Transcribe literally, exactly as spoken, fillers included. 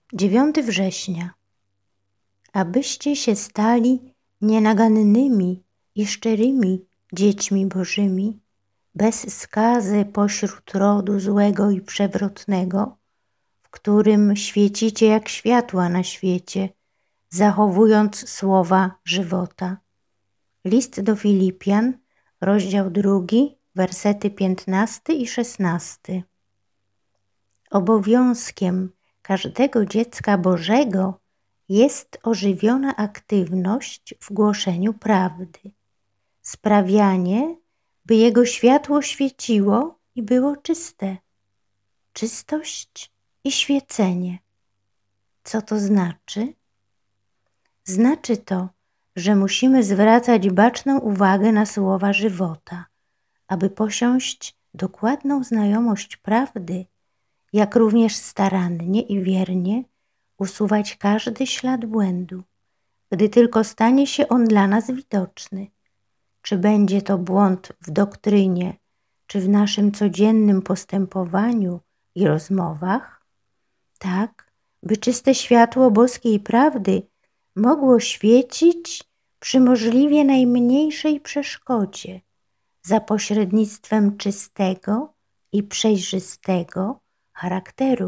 dziewiątego września. Abyście się stali nienagannymi i szczerymi dziećmi Bożymi, bez skazy pośród rodu złego i przewrotnego, w którym świecicie jak światła na świecie, zachowując słowa żywota. List do Filipian, rozdział drugi, wersety piętnasty i szesnasty. Obowiązkiem każdego dziecka Bożego jest ożywiona aktywność w głoszeniu prawdy, sprawianie, by jego światło świeciło i było czyste. Czystość i świecenie. Co to znaczy? Znaczy to, że musimy zwracać baczną uwagę na słowa żywota, aby posiąść dokładną znajomość prawdy, jak również starannie i wiernie usuwać każdy ślad błędu, gdy tylko stanie się on dla nas widoczny. Czy będzie to błąd w doktrynie, czy w naszym codziennym postępowaniu i rozmowach? Tak, by czyste światło boskiej prawdy mogło świecić przy możliwie najmniejszej przeszkodzie, za pośrednictwem czystego i przejrzystego charakteru.